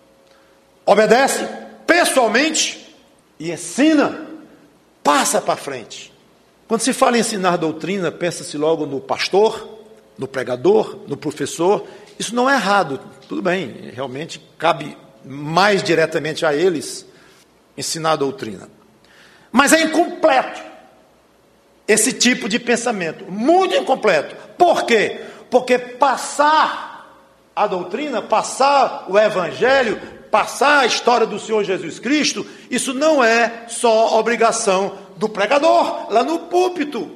obedece pessoalmente e ensina, passa para frente. Quando se fala em ensinar doutrina, pensa-se logo no pastor, no pregador, no professor. Isso não é errado, tudo bem, realmente cabe mais diretamente a eles ensinar a doutrina. Mas é incompleto esse tipo de pensamento, muito incompleto. Por quê? Porque passar a doutrina, passar o evangelho, passar a história do Senhor Jesus Cristo, isso não é só obrigação do pregador, lá no púlpito.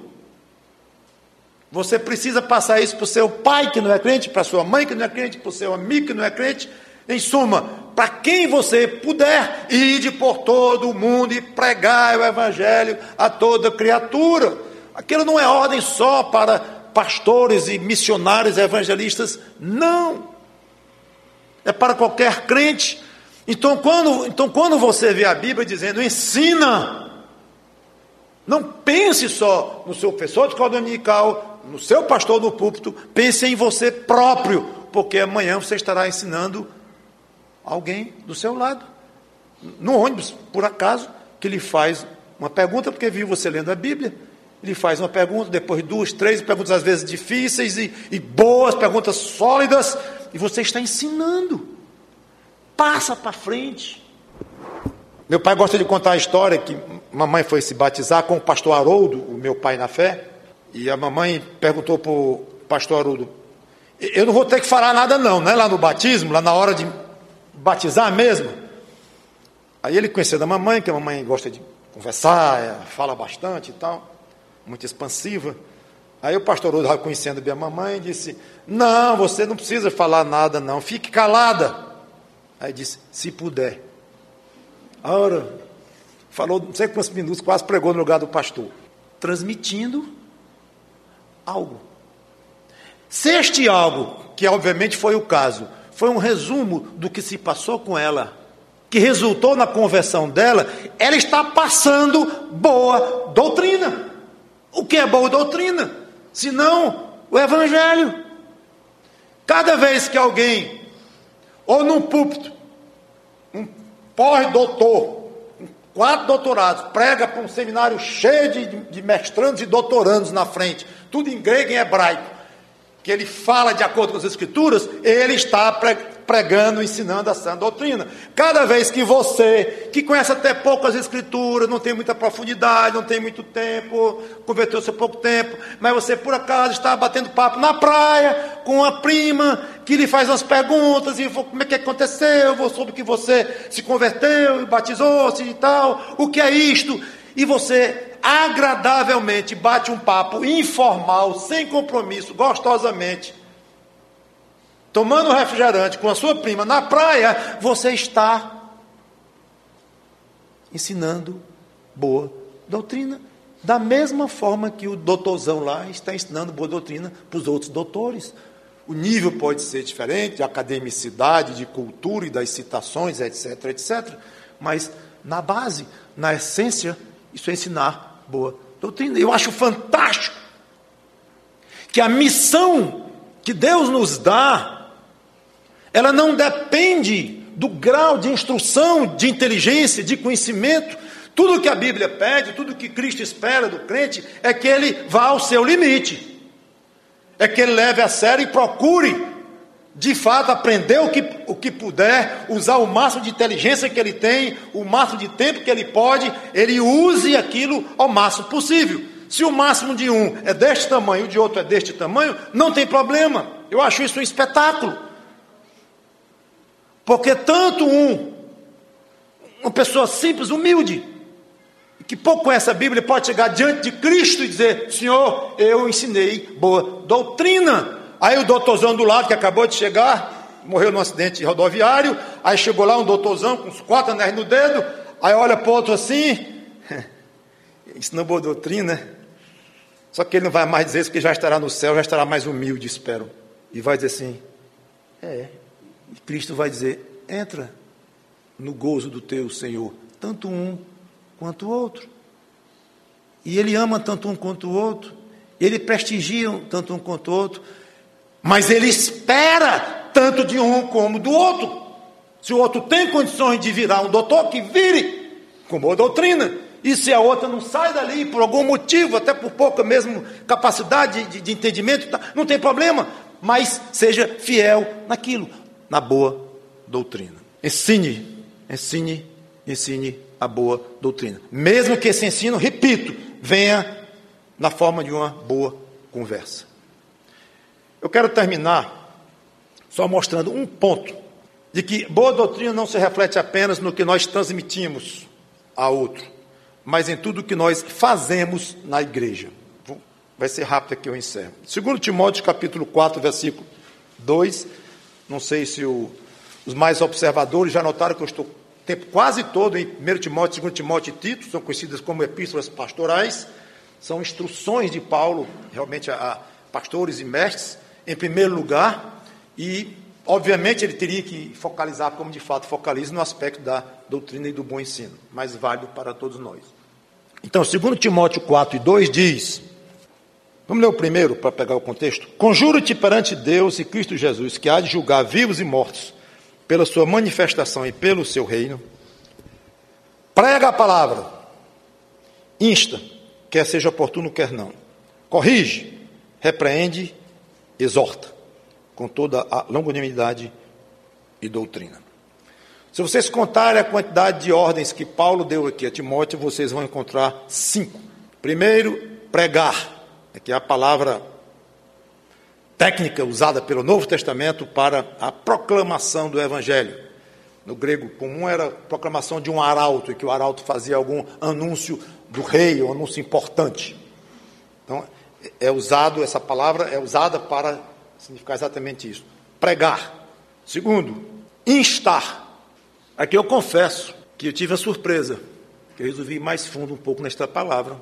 Você precisa passar isso para o seu pai que não é crente, para a sua mãe que não é crente, para o seu amigo que não é crente. Em suma, para quem você puder, ide por todo o mundo e pregar o evangelho a toda criatura. Aquilo não é ordem só para pastores e missionários evangelistas, não. É para qualquer crente. Então quando, então, quando você vê a Bíblia dizendo, ensina, não pense só no seu professor de escola dominical, no seu pastor no púlpito, pense em você próprio, porque amanhã você estará ensinando alguém do seu lado, no ônibus, por acaso, que lhe faz uma pergunta, porque viu você lendo a Bíblia, ele faz uma pergunta, depois duas, três perguntas às vezes difíceis e, e boas, perguntas sólidas, e você está ensinando. Passa para frente. Meu pai gosta de contar a história que mamãe foi se batizar com o pastor Haroldo, o meu pai na fé, e a mamãe perguntou para o pastor Haroldo, eu não vou ter que falar nada não, né? Lá no batismo, lá na hora de batizar mesmo. Aí ele conheceu da mamãe, que a mamãe gosta de conversar, fala bastante e tal, muito expansiva. Aí o pastor Haroldo, conhecendo bem a mamãe, disse, não, você não precisa falar nada não, fique calada. Aí disse, se puder. A hora, falou não sei quantos minutos, quase pregou no lugar do pastor, transmitindo algo. Se este algo, que obviamente foi o caso, foi um resumo do que se passou com ela, que resultou na conversão dela, ela está passando boa doutrina. O que é boa doutrina? Senão o evangelho. Cada vez que alguém, ou num púlpito, pós-doutor, quatro doutorados, prega para um seminário cheio de, de mestrandos e doutorandos na frente, tudo em grego e em hebraico, que ele fala de acordo com as escrituras, ele está pregando, ensinando a sã doutrina. Cada vez que você, que conhece até pouco as escrituras, não tem muita profundidade, não tem muito tempo, converteu-se há pouco tempo, mas você por acaso está batendo papo na praia com uma prima que lhe faz umas perguntas, e como é que aconteceu, sobre que você se converteu e batizou-se e tal, o que é isto? E você agradavelmente bate um papo informal, sem compromisso, gostosamente, tomando um refrigerante com a sua prima na praia, você está ensinando boa doutrina, da mesma forma que o doutorzão lá está ensinando boa doutrina para os outros doutores. O nível pode ser diferente, de academicidade, de cultura e das citações, etc, etcétera. Mas na base, na essência, isso é ensinar boa doutrina. Eu acho fantástico que a missão que Deus nos dá, ela não depende do grau de instrução, de inteligência, de conhecimento. Tudo que a Bíblia pede, tudo que Cristo espera do crente, é que ele vá ao seu limite. É que ele leve a sério e procure, de fato, aprender o que, o que puder, usar o máximo de inteligência que ele tem, o máximo de tempo que ele pode, ele use aquilo ao máximo possível. Se o máximo de um é deste tamanho e o de outro é deste tamanho, não tem problema. Eu acho isso um espetáculo. Porque tanto um, uma pessoa simples, humilde, que pouco conhece a Bíblia, pode chegar diante de Cristo e dizer: Senhor, eu ensinei boa doutrina. Aí o doutorzão do lado, que acabou de chegar, morreu num acidente rodoviário, aí chegou lá um doutorzão com uns quatro anéis no dedo, aí olha para o outro assim, ensinou boa doutrina, só que ele não vai mais dizer isso, porque já estará no céu, já estará mais humilde, espero, e vai dizer assim, é, e Cristo vai dizer: entra no gozo do teu Senhor, tanto um quanto o outro. E ele ama tanto um quanto o outro, ele prestigia tanto um quanto o outro, mas ele espera tanto de um como do outro. Se o outro tem condições de virar um doutor, que vire com boa doutrina. E se a outra não sai dali por algum motivo, até por pouca mesmo capacidade de, de entendimento, não tem problema, mas seja fiel naquilo, na boa doutrina. Ensine, ensine, ensine a boa doutrina. Mesmo que esse ensino, repito, venha na forma de uma boa conversa. Eu quero terminar só mostrando um ponto, de que boa doutrina não se reflete apenas no que nós transmitimos a outro, mas em tudo que nós fazemos na igreja. Vai ser rápido aqui, eu encerro. Segundo Timóteo, capítulo quatro, versículo dois, não sei se o, os mais observadores já notaram que eu estou o tempo quase todo em primeiro Timóteo, segundo Timóteo e Tito, são conhecidas como epístolas pastorais, são instruções de Paulo, realmente a, a pastores e mestres, em primeiro lugar, e obviamente ele teria que focalizar, como de fato focaliza, no aspecto da doutrina e do bom ensino, mais válido para todos nós. Então, segundo Timóteo quatro e dois diz, vamos ler o primeiro para pegar o contexto: conjuro-te perante Deus e Cristo Jesus, que há de julgar vivos e mortos, pela sua manifestação e pelo seu reino, prega a palavra, insta, quer seja oportuno, quer não, corrige, repreende, exorta, com toda a longanimidade e doutrina. Se vocês contarem a quantidade de ordens que Paulo deu aqui a Timóteo, vocês vão encontrar cinco. Primeiro, pregar, que é a palavra técnica usada pelo Novo Testamento para a proclamação do Evangelho. No grego comum era a proclamação de um arauto, e que o arauto fazia algum anúncio do rei, um anúncio importante. Então, é usado, essa palavra é usada para significar exatamente isso. Pregar. Segundo, instar. Aqui eu confesso que eu tive a surpresa, que eu resolvi ir mais fundo um pouco nesta palavra.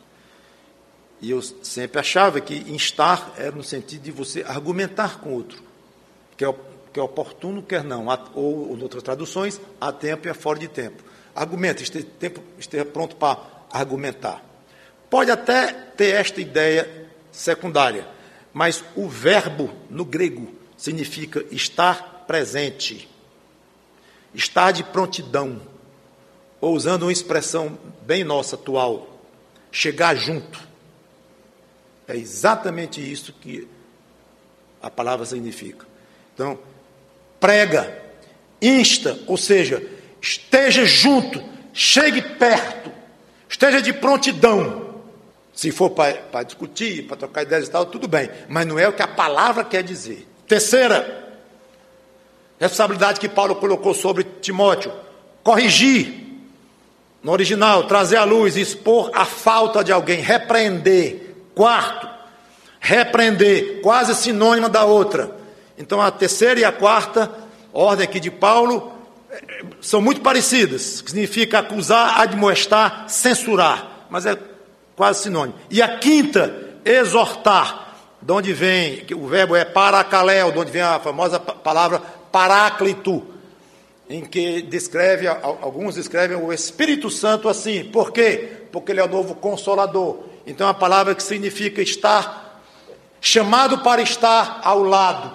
E eu sempre achava que instar era no sentido de você argumentar com o outro, que é, que é oportuno, quer não, ou, ou em outras traduções, há tempo e é fora de tempo. Argumenta, esteja, tempo, esteja pronto para argumentar. Pode até ter esta ideia secundária, mas o verbo no grego significa estar presente. estar de prontidão, ou usando uma expressão bem nossa atual, chegar junto. É exatamente isso que a palavra significa. Então, prega, insta, ou seja, esteja junto, chegue perto, esteja de prontidão. Se for para discutir, para trocar ideias e tal, tudo bem, mas não é o que a palavra quer dizer. Terceira responsabilidade que Paulo colocou sobre Timóteo: corrigir. No original, trazer à luz, expor a falta de alguém, repreender. Quarto, repreender, quase sinônima da outra. Então, a terceira e a quarta ordem aqui de Paulo são muito parecidas, que significa acusar, admoestar, censurar, mas é quase sinônimo. E a quinta, exortar, de onde vem, o verbo é paracaléu, de onde vem a famosa palavra paráclito, em que descreve, alguns descrevem o Espírito Santo assim. Por quê? Porque ele é o novo Consolador. Então, é uma palavra que significa estar, chamado para estar ao lado.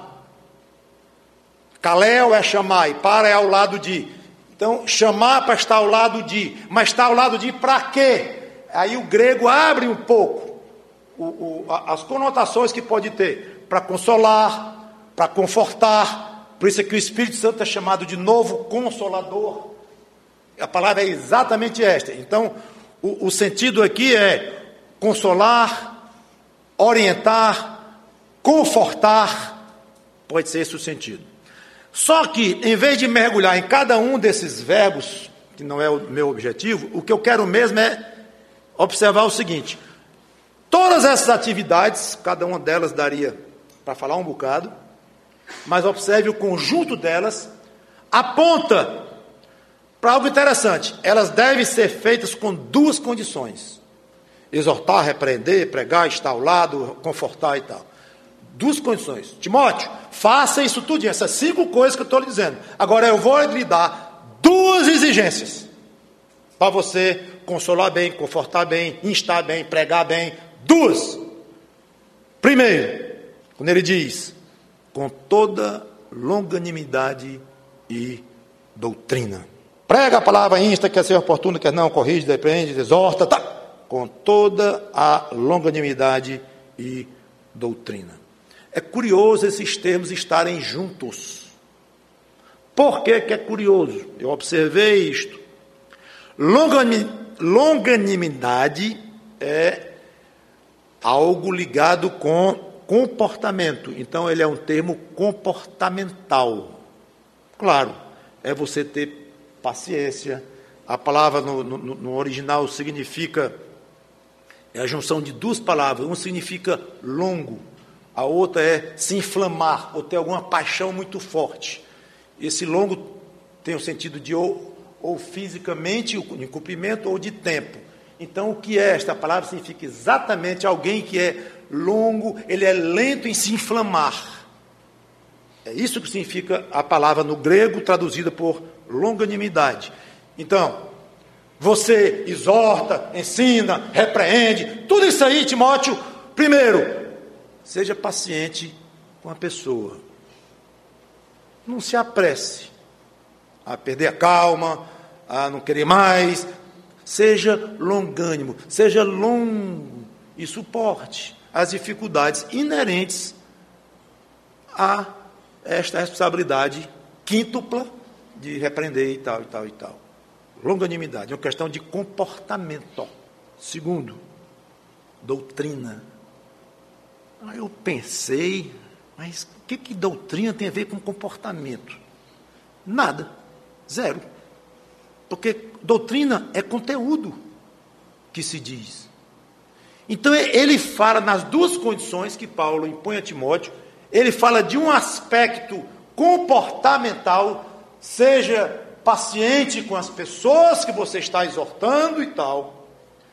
Caléu é chamar, e para é ao lado de. Então, chamar para estar ao lado de. Mas estar ao lado de para quê? Aí o grego abre um pouco o, o, as conotações que pode ter. Para consolar, para confortar. Por isso é que o Espírito Santo é chamado de novo Consolador. A palavra é exatamente esta. Então, o, o sentido aqui é consolar, orientar, confortar. Pode ser esse o sentido. Só que, em vez de mergulhar em cada um desses verbos, que não é o meu objetivo, o que eu quero mesmo é observar o seguinte: todas essas atividades, cada uma delas daria para falar um bocado, mas observe o conjunto delas, aponta para algo interessante. Elas devem ser feitas com duas condições: exortar, repreender, pregar, estar ao lado, confortar e tal. Duas condições. Timóteo, faça isso tudo, essas cinco coisas que eu estou lhe dizendo. Agora eu vou lhe dar duas exigências para você consolar bem, confortar bem, instar bem, pregar bem. Duas. Primeiro, quando ele diz: com toda longanimidade e doutrina. Prega a palavra, insta, quer ser oportuno, quer não, corrige, repreende, exorta, tá? Com toda a longanimidade e doutrina. É curioso esses termos estarem juntos. Por que que é curioso? Eu observei isto. Longanimidade é algo ligado com comportamento. Então, ele é um termo comportamental. Claro, é você ter paciência. A palavra no, no, no original significa, é a junção de duas palavras. Uma significa longo, a outra é se inflamar, ou ter alguma paixão muito forte. Esse longo tem o sentido de ou, ou fisicamente, em cumprimento, ou de tempo. Então, o que é esta palavra? Significa exatamente alguém que é longo, ele é lento em se inflamar. É isso que significa a palavra no grego, traduzida por longanimidade. Então, você exorta, ensina, repreende, tudo isso aí, Timóteo. Primeiro, seja paciente com a pessoa. Não se apresse a perder a calma, a não querer mais. Seja longânimo, seja longo e suporte as dificuldades inerentes a esta responsabilidade quíntupla de repreender e tal, e tal, e tal. Longanimidade é uma questão de comportamento. Segundo, doutrina. Aí eu pensei, mas o que, que doutrina tem a ver com comportamento? Nada, zero. Porque doutrina é conteúdo que se diz. Então, ele fala nas duas condições que Paulo impõe a Timóteo. Ele fala de um aspecto comportamental, seja paciente com as pessoas que você está exortando e tal.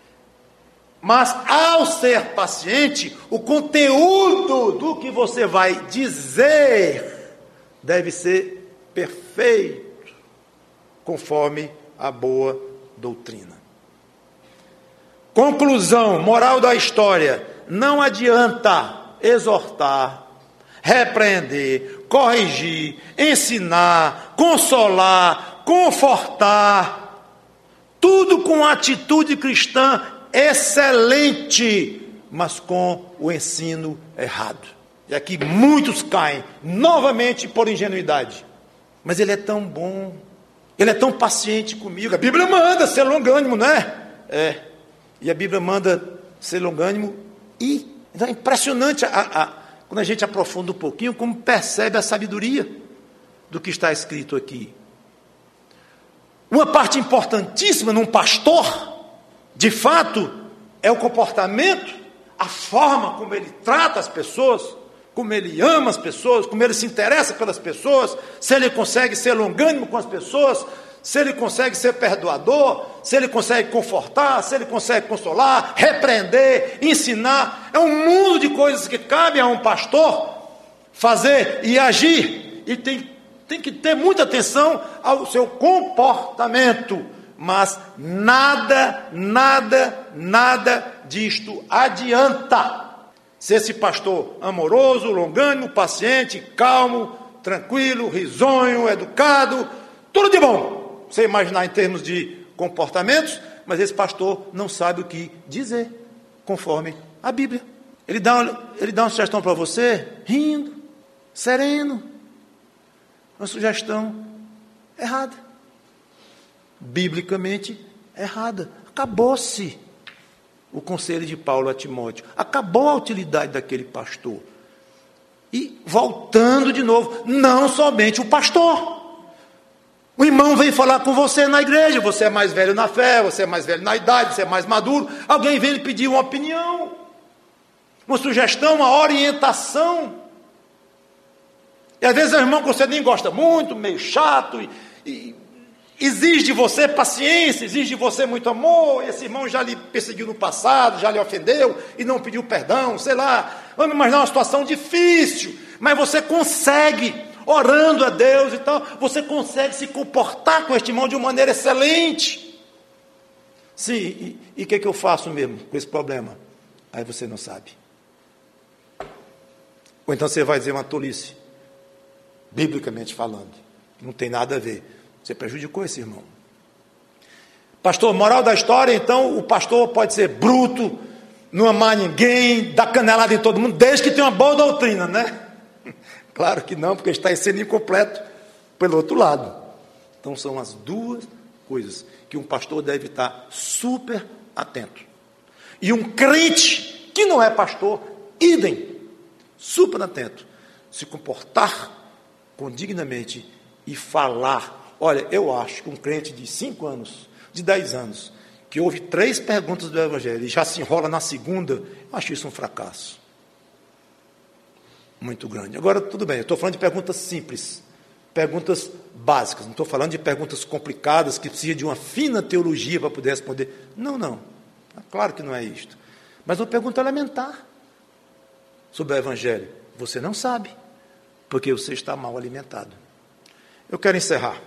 Mas, ao ser paciente, o conteúdo do que você vai dizer deve ser perfeito, conforme a boa doutrina. Conclusão, moral da história: não adianta exortar, repreender, corrigir, ensinar, consolar, confortar, tudo com atitude cristã excelente, mas com o ensino errado. E aqui muitos caem novamente por ingenuidade. Mas ele é tão bom, ele é tão paciente comigo. A Bíblia manda ser longânimo, não é? É. E a Bíblia manda ser longânimo. E então é impressionante a, a, quando a gente aprofunda um pouquinho, como percebe a sabedoria do que está escrito aqui. Uma parte importantíssima num pastor, de fato, é o comportamento, a forma como ele trata as pessoas, como ele ama as pessoas, como ele se interessa pelas pessoas, se ele consegue ser longânimo com as pessoas, se ele consegue ser perdoador, se ele consegue confortar, se ele consegue consolar, repreender, ensinar. É um mundo de coisas que cabe a um pastor fazer e agir. E tem, tem que ter muita atenção ao seu comportamento. Mas nada, nada, nada disto adianta. Se esse pastor amoroso, longânimo, paciente, calmo, tranquilo, risonho, educado, tudo de bom, você imaginar em termos de comportamentos, mas esse pastor não sabe o que dizer, conforme a Bíblia. Ele dá, ele dá uma sugestão para você, rindo, sereno, uma sugestão errada, biblicamente errada. Acabou-se o conselho de Paulo a Timóteo, acabou a utilidade daquele pastor. E voltando de novo, não somente o pastor. O irmão vem falar com você na igreja, você é mais velho na fé, você é mais velho na idade, você é mais maduro, alguém vem lhe pedir uma opinião, uma sugestão, uma orientação. E às vezes é um irmão que você nem gosta muito, meio chato, e, e exige de você paciência, exige de você muito amor, e esse irmão já lhe perseguiu no passado, já lhe ofendeu e não pediu perdão, sei lá. Vamos imaginar uma situação difícil, mas você consegue, orando a Deus e tal, você consegue se comportar com este irmão de uma maneira excelente. Sim, e o que, que eu faço mesmo com esse problema? Aí você não sabe. Ou então você vai dizer uma tolice, biblicamente falando, não tem nada a ver. Você prejudicou esse irmão. Pastor, moral da história, então, o pastor pode ser bruto, não amar ninguém, dar canelada em todo mundo, desde que tenha uma boa doutrina, né? Claro que não, porque está sendo incompleto pelo outro lado. Então, são as duas coisas que um pastor deve estar super atento. E um crente que não é pastor, idem, super atento, se comportar condignamente e falar. Olha, eu acho que um crente de cinco anos, de dez anos, que ouve três perguntas do Evangelho e já se enrola na segunda, eu acho isso um fracasso muito grande. Agora, tudo bem, eu estou falando de perguntas simples, perguntas básicas, não estou falando de perguntas complicadas, que precisa de uma fina teologia para poder responder. Não, não, claro que não é isto. Mas uma pergunta elementar sobre o Evangelho. Você não sabe, porque você está mal alimentado. Eu quero encerrar.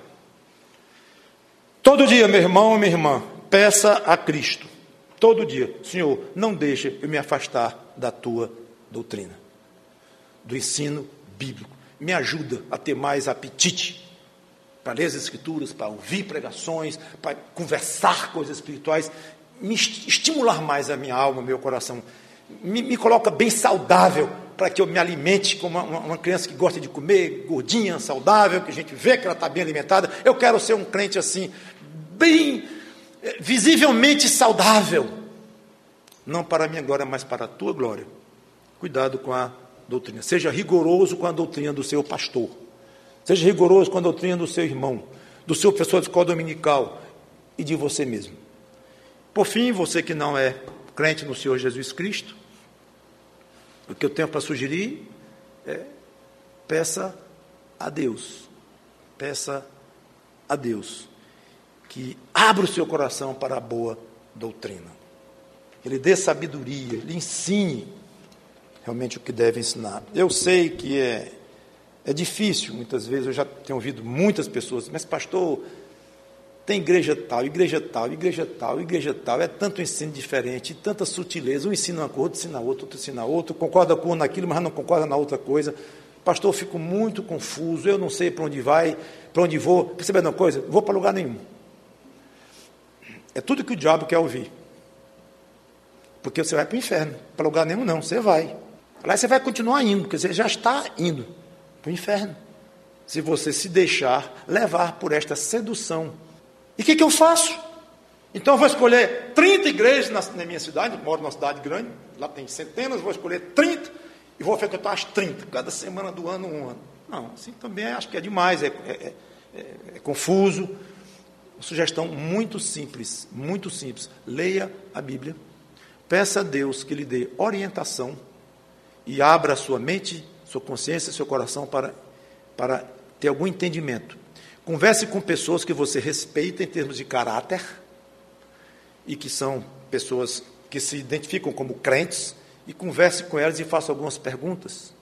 Todo dia, meu irmão e minha irmã, peça a Cristo, todo dia, Senhor, não deixe eu me afastar da tua doutrina, do ensino bíblico. Me ajuda a ter mais apetite para ler as Escrituras, para ouvir pregações, para conversar coisas espirituais, me estimular mais a minha alma, o meu coração. Me, me coloca bem saudável, para que eu me alimente como uma, uma criança que gosta de comer, gordinha, saudável, que a gente vê que ela está bem alimentada. Eu quero ser um crente assim, bem, visivelmente saudável. Não para a minha glória, mas para a tua glória. Cuidado com a doutrina. Seja rigoroso com a doutrina do seu pastor. Seja rigoroso com a doutrina do seu irmão, do seu professor de escola dominical e de você mesmo. Por fim, você que não é crente no Senhor Jesus Cristo, o que eu tenho para sugerir é: peça a Deus, peça a Deus que abra o seu coração para a boa doutrina. Ele dê sabedoria, ele ensine realmente o que deve ensinar. Eu sei que é, é difícil, muitas vezes, eu já tenho ouvido muitas pessoas, mas pastor, tem igreja tal, igreja tal, igreja tal, igreja tal, é tanto ensino diferente, tanta sutileza, um ensina uma coisa, outro ensina outra, outro ensina outra, concorda com um naquilo, mas não concorda na outra coisa. pastor, eu fico muito confuso, eu não sei para onde vai, para onde vou. Percebendo uma coisa? Vou para lugar nenhum. É tudo que o diabo quer ouvir. Porque você vai para o inferno. Para lugar nenhum não, você vai. Lá você vai continuar indo, porque você já está indo para o inferno. Se você se deixar levar por esta sedução. E o que, que eu faço? Então eu vou escolher trinta igrejas na, na minha cidade, eu moro numa cidade grande, lá tem centenas, vou escolher trinta e vou frequentar as trinta, cada semana do ano, um ano. Não, assim também acho que é demais, é, é, é, é confuso. Uma sugestão muito simples, muito simples. Leia a Bíblia, peça a Deus que lhe dê orientação e abra a sua mente, sua consciência, seu coração para, para ter algum entendimento. Converse com pessoas que você respeita em termos de caráter e que são pessoas que se identificam como crentes, e converse com elas e faça algumas perguntas.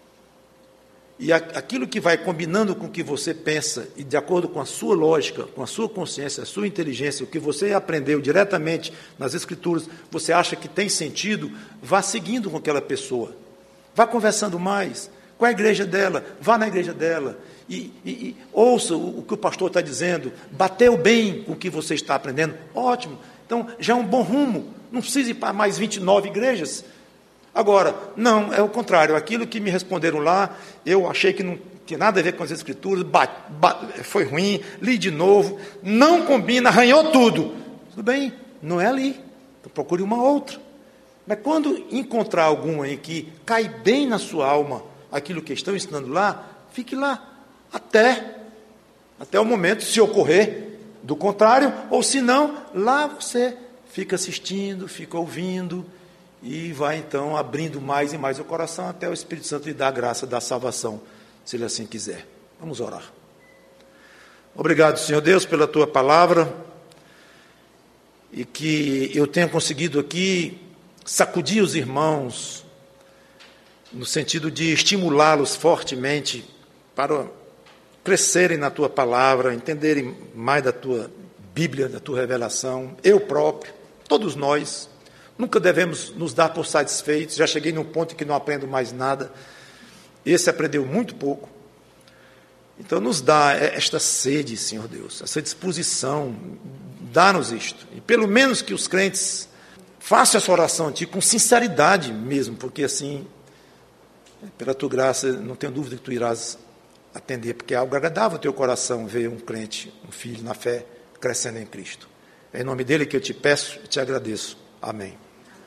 E aquilo que vai combinando com o que você pensa, e de acordo com a sua lógica, com a sua consciência, a sua inteligência, o que você aprendeu diretamente nas Escrituras, você acha que tem sentido, vá seguindo com aquela pessoa. Vá conversando mais. Qual é a igreja dela? Vá na igreja dela. E, e, e ouça o, o que o pastor está dizendo. Bateu bem com o que você está aprendendo. Ótimo. Então, já é um bom rumo. Não precisa ir para mais vinte e nove igrejas. Agora, não, é o contrário. Aquilo que me responderam lá, eu achei que não tinha nada a ver com as Escrituras, bat, bat, foi ruim, li de novo, não combina, arranhou tudo. Tudo bem, não é ali. Então, procure uma outra. Mas quando encontrar alguma em que cai bem na sua alma aquilo que estão ensinando lá, fique lá, até, até o momento, se ocorrer do contrário, ou se não, lá você fica assistindo, fica ouvindo, e vai então abrindo mais e mais o coração até o Espírito Santo lhe dar a graça da salvação, se ele assim quiser. Vamos orar. Obrigado, Senhor Deus, pela tua palavra, e que eu tenha conseguido aqui sacudir os irmãos, no sentido de estimulá-los fortemente para crescerem na tua palavra, entenderem mais da tua Bíblia, da tua revelação. Eu próprio, todos nós, nunca devemos nos dar por satisfeitos. Já cheguei num ponto em que não aprendo mais nada. Esse aprendeu muito pouco. Então nos dá esta sede, Senhor Deus, essa disposição, dá-nos isto. E pelo menos que os crentes façam essa oração a Ti com sinceridade mesmo, porque assim, pela Tua graça, não tenho dúvida que Tu irás atender, porque é algo agradável ao Teu coração ver um crente, um filho na fé, crescendo em Cristo. É em nome dEle que eu Te peço e Te agradeço. Amém.